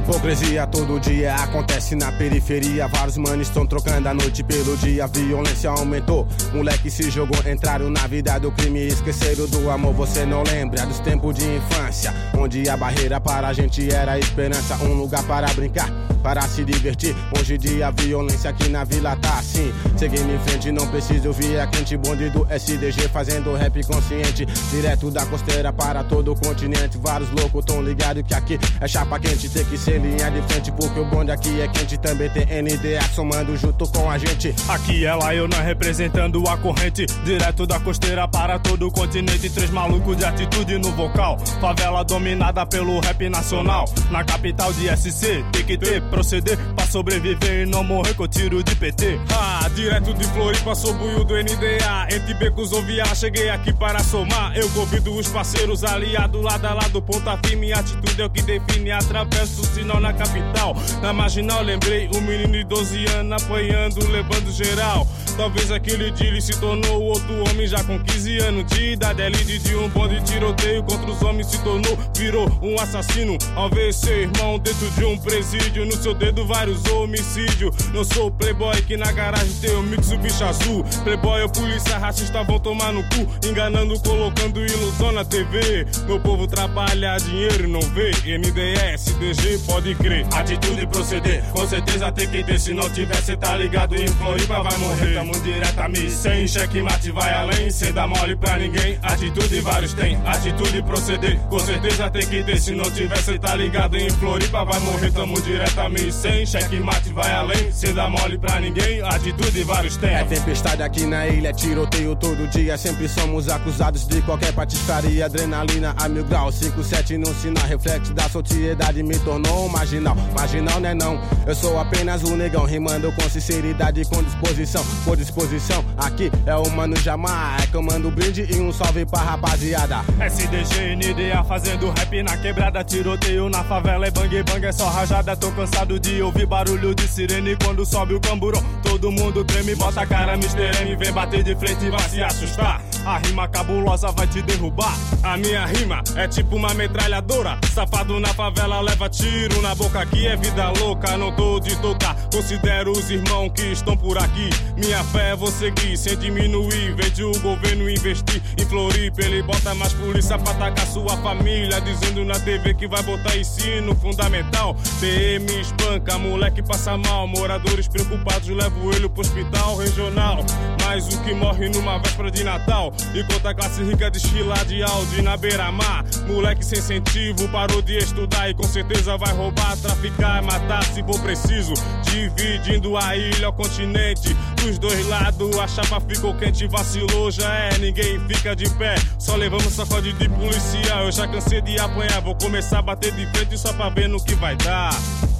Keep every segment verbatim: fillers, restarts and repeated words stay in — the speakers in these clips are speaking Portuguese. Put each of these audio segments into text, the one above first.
Hipocrisia todo dia acontece na periferia. Vários manos estão trocando a noite pelo dia. A violência aumentou, moleque se jogou, entraram na vida do crime e esqueceram do amor. Você não lembra dos tempos de infância, onde a barreira para a gente era a esperança. Um lugar para brincar, para se divertir. Hoje em dia a violência aqui na vila tá assim. Seguindo em frente, não preciso ouvir a quente. Bonde do S D G fazendo rap consciente, direto da costeira para todo o continente. Vários loucos tão ligados que aqui é chapa quente. Tem que ser linha de frente porque o bonde aqui é quente. Também tem N D A somando junto com a gente. Aqui é lá eu não representando a corrente, direto da costeira para todo o continente. Três malucos de atitude no vocal, favela dominada pelo rap nacional. Na capital de S C tem que ter proceder pra sobreviver e não morrer com tiro de P T. Ah, direto de Floripa sou buio do N D A. Entre becos ou via, cheguei aqui para somar. Eu convido os parceiros aliados lado a lado, ponta firme. Atitude é o que define, atravesso o sinal na capital. Na marginal lembrei um menino de doze anos apanhando, levando geral. Talvez aquele dia ele se tornou outro homem já com quinze anos de idade. É líder de um bonde de tiroteio contra os homens, se tornou, virou um assassino. Ao ver seu irmão dentro de um presídio, no seu dedo vários homicídios. Não sou playboy que na garagem tem o mix o bicho azul. Playboy ou polícia racista vão tomar no cu, enganando, colocando ilusão na T V. Meu povo trabalha, dinheiro não vê. N D S, D G, pode crer. Atitude e proceder, com certeza tem que ter. Se não tiver, cê tá ligado, em Floripa vai morrer. Tamo direto a mim, sem checkmate vai além. Cê dá mole pra ninguém, atitude vários tem. Atitude e proceder, com certeza tem que ter. Se não tiver, cê tá ligado, em Floripa vai morrer. Tamo direto a mim, sem checkmate vai além. Cê dá mole pra ninguém, atitude vários tem. É tempestade aqui na ilha, tiroteio todo dia. Sempre somos acusados de qualquer patifaria. Adrenalina a mil graus, cinco sete num sinal. Reflexo da sociedade me tornou um marginal. Marginal né não, eu sou apenas um negão, rimando com sinceridade e com disposição. Com disposição, aqui é o Mano Jamar. É comando brinde e um salve pra rapaziada. S D G N D A fazendo rap na quebrada. Tiroteio na favela é bang bang, é só rajada. Tô cansado de ouvir barulho de sirene quando sobe o camburão. Todo mundo treme, bota a cara mister M. Vem bater de frente e vai se assustar. A rima cabulosa vai te derrubar. A minha rima é tipo uma metralhadora. Safado na favela leva tiro na boca. Aqui é vida louca, não tô de tocar. Considero os irmãos que estão por aqui. Minha fé é vou seguir sem diminuir. Vejo o governo investir em Floripa. Ele bota mais polícia pra atacar sua família, dizendo na T V que vai botar ensino fundamental. P M espanca, moleque passa mal. Moradores preocupados levam ele pro hospital regional. Mais um que morre numa véspera de Natal, enquanto a classe rica desfila de Audi na beira-mar. Moleque sem incentivo parou de estudar e com certeza vai roubar, traficar, matar se for preciso. Dividindo a ilha ao continente, dos dois lados a chapa ficou quente. Vacilou já é, ninguém fica de pé. Só levamos sacode de policial. Eu já cansei de apanhar, vou começar a bater de frente só pra ver no que vai dar.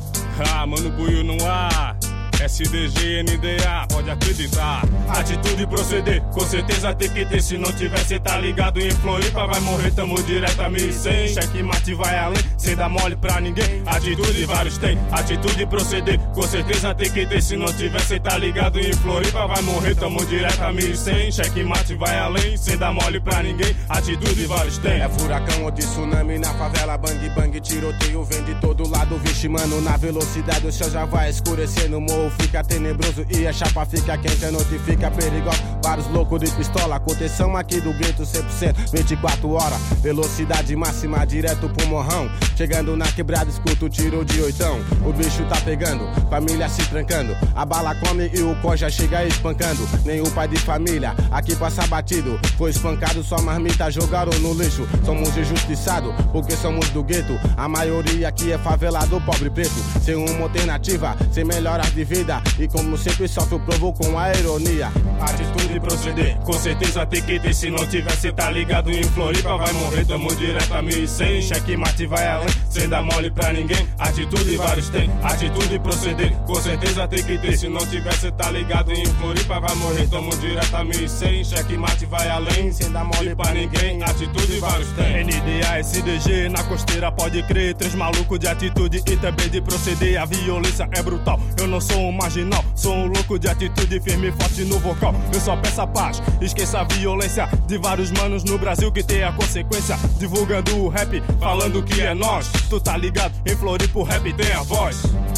Ah, mano, buio não há. S D G N D A, pode acreditar. Atitude e proceder, com certeza tem que ter. Se não tiver, cê tá ligado, em Floripa vai morrer. Tamo direto a mil e cem, checkmate vai além. Cê dá mole pra ninguém, atitude vários tem. Atitude e proceder, com certeza tem que ter. Se não tiver, cê tá ligado, em Floripa vai morrer. Tamo direto a mil e cem, checkmate vai além. Cê dá mole pra ninguém, atitude vários tem. É furacão ou tsunami na favela, bang bang, tiroteio vem de todo lado. Vixe mano, na velocidade o céu já vai escurecer. No morro fica tenebroso e a chapa fica quente, a noite fica perigosa. Vários loucos de pistola, contenção aqui do gueto cem por cento, vinte e quatro horas, velocidade máxima direto pro morrão. Chegando na quebrada, escuto o tiro de oitão. O bicho tá pegando, família se trancando. A bala come e o có já chega espancando. Nem o pai de família aqui passa batido. Foi espancado, sua marmita jogaram no lixo. Somos injustiçados porque somos do gueto. A maioria aqui é favelado, pobre preto. Sem uma alternativa, sem melhoras de vida. E como sempre sofre o provo com a ironia. Atitude e proceder, com certeza tem que ter. Se não tiver, cê tá ligado, em Floripa vai morrer. Tamo direto a mil e cem, checkmate vai além. Cê dá mole pra ninguém, atitude vários tem. Atitude e proceder, com certeza tem que ter. Se não tiver, cê tá ligado, em Floripa vai morrer. Tamo direto a mil e cem, checkmate vai além. Cê dá mole pra ninguém, atitude vários tem. N D A, S D G, na costeira pode crer. Três malucos de atitude e também de proceder. A violência é brutal, eu não sou um marginal, sou um louco de atitude. atitude firme e forte no vocal. Eu só peço a paz, esqueça a violência de vários manos no Brasil que tem a consequência. Divulgando o rap, falando que é nós. Tu tá ligado, em Floripa o rap tem a voz.